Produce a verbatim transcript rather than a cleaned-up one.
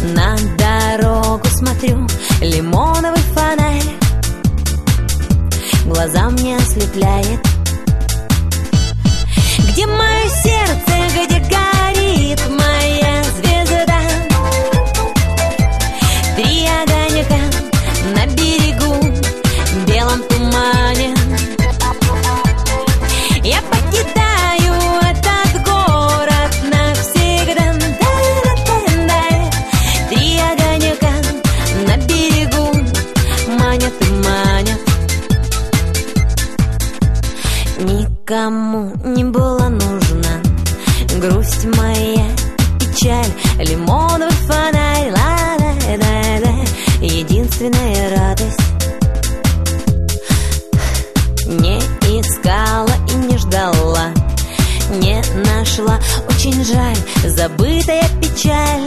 На дорогу смотрю, лимоновый фонарь глаза мне ослепляет. Где мое сердце, где горит моя звезда? Три огонька на берегу в белом тумане. Я покидаю этот город навсегда. Три огонька на берегу манят и манят. Никому не была нужна грусть моя, печаль, лимоновый фонарь, ла-ла-ла-ла, единственная радость. Не искала и не ждала, не нашла, очень жаль, забытая печаль.